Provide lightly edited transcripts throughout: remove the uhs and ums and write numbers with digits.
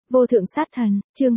Vô thượng sát thần, chương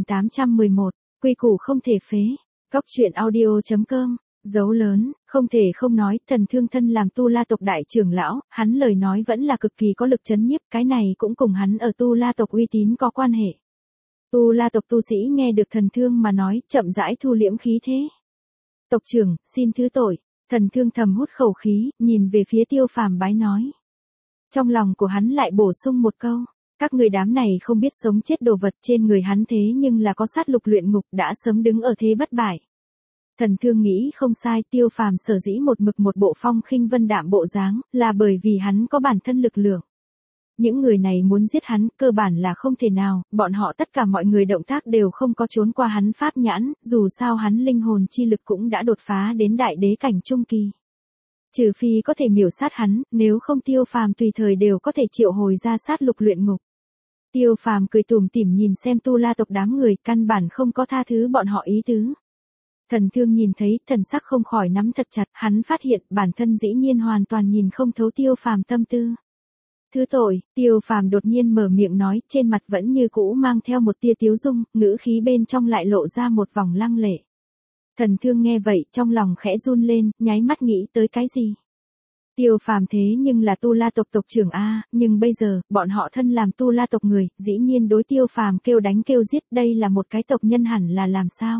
2811, quy củ không thể phế. Góc truyện audio.com, dấu lớn, không thể không nói, Thần Thương thân làm Tu La tộc đại trưởng lão, hắn lời nói vẫn là cực kỳ có lực chấn nhiếp, cái này cũng cùng hắn ở Tu La tộc uy tín có quan hệ. Tu La tộc tu sĩ nghe được Thần Thương mà nói, chậm rãi thu liễm khí thế. Tộc trưởng, xin thứ tội. Thần Thương thầm hút khẩu khí, nhìn về phía Tiêu Phàm bái nói. Trong lòng của hắn lại bổ sung một câu. Các người đám này không biết sống chết đồ vật, trên người hắn thế nhưng là có sát lục luyện ngục, đã sớm đứng ở thế bất bại. Thần Thương nghĩ không sai, Tiêu Phàm sở dĩ một mực một bộ phong khinh vân đạm bộ dáng, là bởi vì hắn có bản thân lực lượng. Những người này muốn giết hắn, cơ bản là không thể nào, bọn họ tất cả mọi người động tác đều không có trốn qua hắn pháp nhãn, dù sao hắn linh hồn chi lực cũng đã đột phá đến đại đế cảnh trung kỳ. Trừ phi có thể miểu sát hắn, nếu không Tiêu Phàm tùy thời đều có thể triệu hồi ra sát lục luyện ngục. Tiêu Phàm cười tủm tỉm nhìn xem Tu La tộc đám người, căn bản không có tha thứ bọn họ ý tứ. Thần Thương nhìn thấy, thần sắc không khỏi nắm thật chặt, hắn phát hiện bản thân dĩ nhiên hoàn toàn nhìn không thấu Tiêu Phàm tâm tư. Thứ tội, Tiêu Phàm đột nhiên mở miệng nói, trên mặt vẫn như cũ mang theo một tia tiếu dung, ngữ khí bên trong lại lộ ra một vòng lăng lệ. Thần Thương nghe vậy, trong lòng khẽ run lên, nháy mắt nghĩ tới cái gì. Tiêu Phàm thế nhưng là Tu La tộc tộc trưởng a, nhưng bây giờ, bọn họ thân làm Tu La tộc người, dĩ nhiên đối Tiêu Phàm kêu đánh kêu giết, đây là một cái tộc nhân hẳn là làm sao?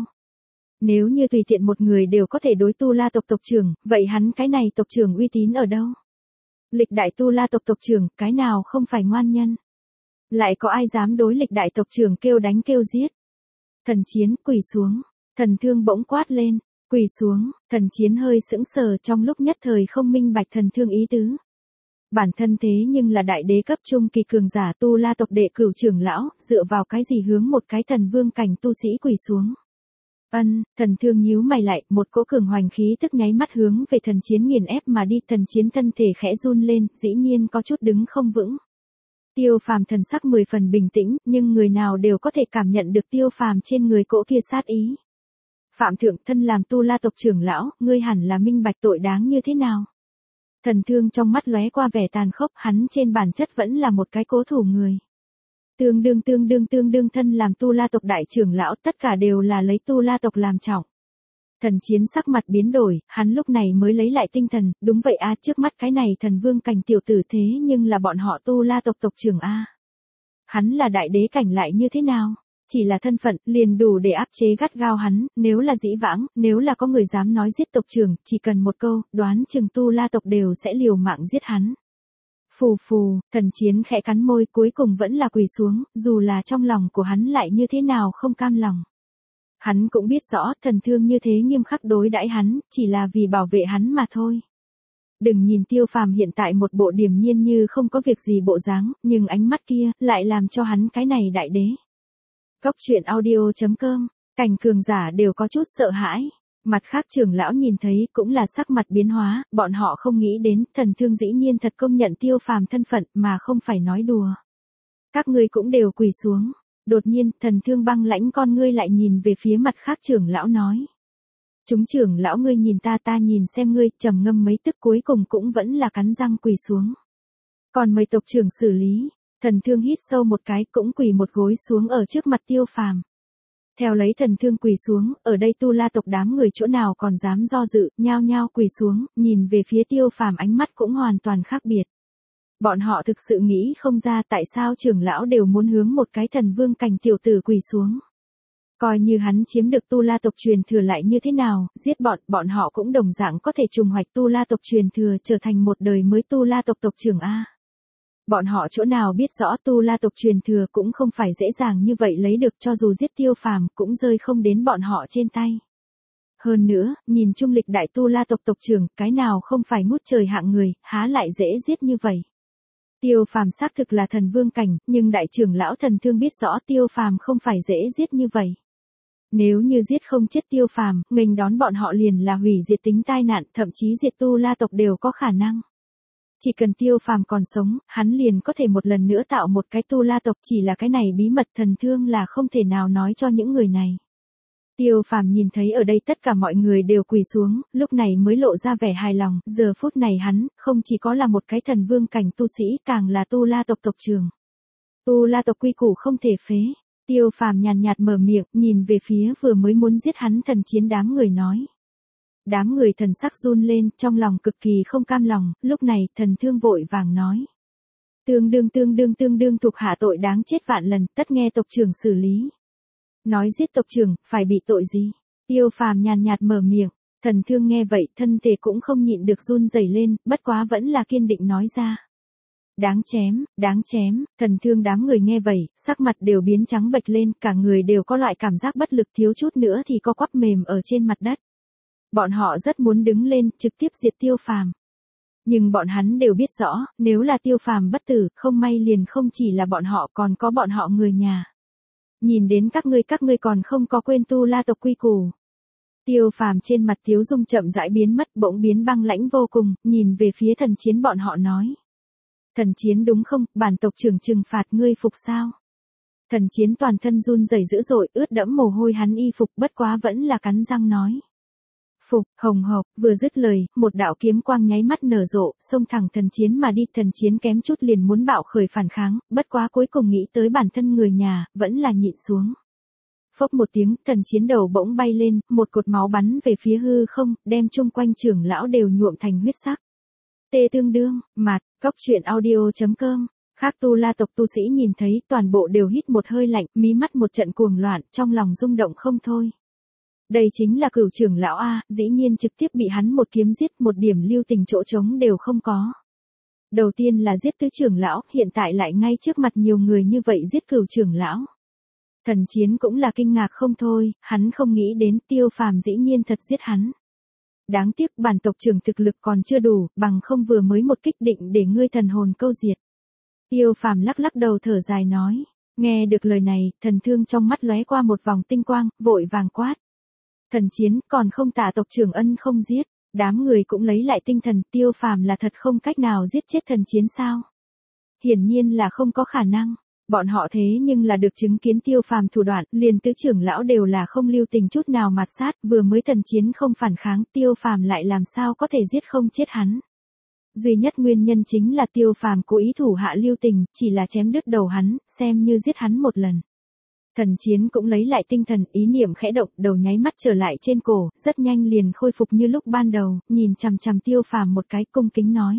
Nếu như tùy tiện một người đều có thể đối Tu La tộc tộc trưởng, vậy hắn cái này tộc trưởng uy tín ở đâu? Lịch đại Tu La tộc tộc trưởng, cái nào không phải ngoan nhân? Lại có ai dám đối lịch đại tộc trưởng kêu đánh kêu giết? Thần Chiến, quỳ xuống. Thần Thương bỗng quát lên, quỳ xuống. Thần Chiến hơi sững sờ, trong lúc nhất thời không minh bạch Thần Thương ý tứ. Bản thân thế nhưng là đại đế cấp trung kỳ cường giả Tu La tộc đệ cửu trưởng lão, dựa vào cái gì hướng một cái thần vương cảnh tu sĩ quỳ xuống? Thần Thương nhíu mày lại, một cỗ cường hoành khí tức nháy mắt hướng về Thần Chiến nghiền ép mà đi, Thần Chiến thân thể khẽ run lên, dĩ nhiên có chút đứng không vững. Tiêu Phàm thần sắc 10 phần bình tĩnh, nhưng người nào đều có thể cảm nhận được Tiêu Phàm trên người cỗ kia sát ý. Phạm thượng, thân làm Tu La tộc trưởng lão, ngươi hẳn là minh bạch tội đáng như thế nào? Thần Thương trong mắt lóe qua vẻ tàn khốc, hắn trên bản chất vẫn là một cái cố thủ người. Tương đương thân làm Tu La tộc đại trưởng lão, tất cả đều là lấy Tu La tộc làm trọng. Thần Chiến sắc mặt biến đổi, hắn lúc này mới lấy lại tinh thần, đúng vậy a, trước mắt cái này thần vương cảnh tiểu tử thế nhưng là bọn họ Tu La tộc tộc trưởng a. Hắn là đại đế cảnh lại như thế nào? Chỉ là thân phận, liền đủ để áp chế gắt gao hắn, nếu là dĩ vãng, nếu là có người dám nói giết tộc trưởng, chỉ cần một câu, đoán chừng Tu La tộc đều sẽ liều mạng giết hắn. Phù phù, Thần Chiến khẽ cắn môi, cuối cùng vẫn là quỳ xuống, dù là trong lòng của hắn lại như thế nào không cam lòng. Hắn cũng biết rõ, Thần Thương như thế nghiêm khắc đối đãi hắn, chỉ là vì bảo vệ hắn mà thôi. Đừng nhìn Tiêu Phàm hiện tại một bộ điềm nhiên như không có việc gì bộ dáng, nhưng ánh mắt kia, lại làm cho hắn cái này đại đế. Góc truyện audio.com, cảnh cường giả đều có chút sợ hãi. Mặt khác trưởng lão nhìn thấy cũng là sắc mặt biến hóa, bọn họ không nghĩ đến, Thần Thương dĩ nhiên thật công nhận Tiêu Phàm thân phận mà không phải nói đùa. Các ngươi cũng đều quỳ xuống. Đột nhiên, Thần Thương băng lãnh con ngươi lại nhìn về phía mặt khác trưởng lão nói. Chúng trưởng lão ngươi nhìn ta nhìn xem ngươi, trầm ngâm mấy tức cuối cùng cũng vẫn là cắn răng quỳ xuống. Còn mời tộc trưởng xử lý. Thần Thương hít sâu một cái, cũng quỳ một gối xuống ở trước mặt Tiêu Phàm. Theo lấy Thần Thương quỳ xuống, ở đây Tu La tộc đám người chỗ nào còn dám do dự, nhao nhao quỳ xuống, nhìn về phía Tiêu Phàm ánh mắt cũng hoàn toàn khác biệt. Bọn họ thực sự nghĩ không ra tại sao trưởng lão đều muốn hướng một cái thần vương cảnh tiểu tử quỳ xuống. Coi như hắn chiếm được Tu La tộc truyền thừa lại như thế nào, giết bọn họ cũng đồng dạng có thể trùng hoạch Tu La tộc truyền thừa, trở thành một đời mới Tu La tộc tộc trưởng a. Bọn họ chỗ nào biết rõ Tu La tộc truyền thừa cũng không phải dễ dàng như vậy lấy được, cho dù giết Tiêu Phàm cũng rơi không đến bọn họ trên tay. Hơn nữa, nhìn chung lịch đại Tu La tộc tộc trưởng, cái nào không phải ngút trời hạng người, há lại dễ giết như vậy. Tiêu Phàm xác thực là thần vương cảnh, nhưng đại trưởng lão Thần Thương biết rõ Tiêu Phàm không phải dễ giết như vậy. Nếu như giết không chết Tiêu Phàm, nghênh đón bọn họ liền là hủy diệt tính tai nạn, thậm chí diệt Tu La tộc đều có khả năng. Chỉ cần Tiêu Phàm còn sống, hắn liền có thể một lần nữa tạo một cái Tu La tộc, chỉ là cái này bí mật Thần Thương là không thể nào nói cho những người này. Tiêu Phàm nhìn thấy ở đây tất cả mọi người đều quỳ xuống, lúc này mới lộ ra vẻ hài lòng, giờ phút này hắn, không chỉ có là một cái thần vương cảnh tu sĩ, càng là Tu La tộc tộc trưởng. Tu La tộc quy củ không thể phế. Tiêu Phàm nhàn nhạt mở miệng, nhìn về phía vừa mới muốn giết hắn Thần Chiến đám người nói. Đám người thần sắc run lên, trong lòng cực kỳ không cam lòng, lúc này Thần Thương vội vàng nói. Tương đương thuộc hạ tội đáng chết vạn lần, tất nghe tộc trưởng xử lý. Nói giết tộc trưởng, phải bị tội gì? Tiêu Phàm nhàn nhạt mở miệng, Thần Thương nghe vậy, thân thể cũng không nhịn được run rẩy lên, bất quá vẫn là kiên định nói ra. Đáng chém, Thần Thương đám người nghe vậy, sắc mặt đều biến trắng bệch lên, cả người đều có loại cảm giác bất lực, thiếu chút nữa thì co quắp mềm ở trên mặt đất. Bọn họ rất muốn đứng lên, trực tiếp diệt Tiêu Phàm. Nhưng bọn hắn đều biết rõ, nếu là Tiêu Phàm bất tử, không may liền không chỉ là bọn họ, còn có bọn họ người nhà. Nhìn đến các ngươi còn không có quên Tu La tộc quy củ. Tiêu Phàm trên mặt Tiếu Dung chậm rãi biến mất, bỗng biến băng lãnh vô cùng, nhìn về phía Thần Chiến bọn họ nói. Thần Chiến đúng không, bản tộc trưởng trừng phạt ngươi phục sao? Thần Chiến toàn thân run rẩy dữ dội, ướt đẫm mồ hôi, hắn y phục, bất quá vẫn là cắn răng nói. Phục, hồng hộc, vừa dứt lời, một đạo kiếm quang nháy mắt nở rộ, xông thẳng Thần Chiến mà đi. Thần Chiến kém chút liền muốn bạo khởi phản kháng, bất quá cuối cùng nghĩ tới bản thân người nhà, vẫn là nhịn xuống. Phốc một tiếng, Thần Chiến đầu bỗng bay lên, một cột máu bắn về phía hư không, đem chung quanh trưởng lão đều nhuộm thành huyết sắc. Tê tương đương, mặt, cóc truyện audio.com. Khác Tu La tộc tu sĩ nhìn thấy, toàn bộ đều hít một hơi lạnh, mí mắt một trận cuồng loạn, trong lòng rung động không thôi. Đây chính là Cửu trưởng lão a, dĩ nhiên trực tiếp bị hắn một kiếm giết, một điểm lưu tình chỗ trống đều không có. Đầu tiên là giết tứ trưởng lão, hiện tại lại ngay trước mặt nhiều người như vậy giết Cửu trưởng lão. Thần Chiến cũng là kinh ngạc không thôi, hắn không nghĩ đến Tiêu Phàm dĩ nhiên thật giết hắn. Đáng tiếc bản tộc trưởng thực lực còn chưa đủ, bằng không vừa mới một kích định để ngươi thần hồn câu diệt. Tiêu Phàm lắc lắc đầu thở dài nói. Nghe được lời này, Thần Thương trong mắt lóe qua một vòng tinh quang, vội vàng quát. Thần Chiến, còn không tạ tộc trưởng ân không giết. Đám người cũng lấy lại tinh thần, Tiêu Phàm là thật không cách nào giết chết Thần Chiến sao? Hiển nhiên là không có khả năng. Bọn họ thế nhưng là được chứng kiến Tiêu Phàm thủ đoạn, liền tứ trưởng lão đều là không lưu tình chút nào mạt sát, vừa mới Thần Chiến không phản kháng, Tiêu Phàm lại làm sao có thể giết không chết hắn. Duy nhất nguyên nhân chính là Tiêu Phàm cố ý thủ hạ lưu tình, chỉ là chém đứt đầu hắn, xem như giết hắn một lần. Thần Chiến cũng lấy lại tinh thần, ý niệm khẽ động, đầu nháy mắt trở lại trên cổ, rất nhanh liền khôi phục như lúc ban đầu, nhìn chằm chằm Tiêu Phàm một cái, cung kính nói.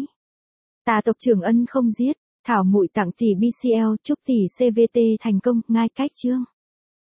Tạ tộc trưởng ân không giết. Thảo muội tặng tỷ BCL, chúc tỷ CVT thành công, ngai cách chương.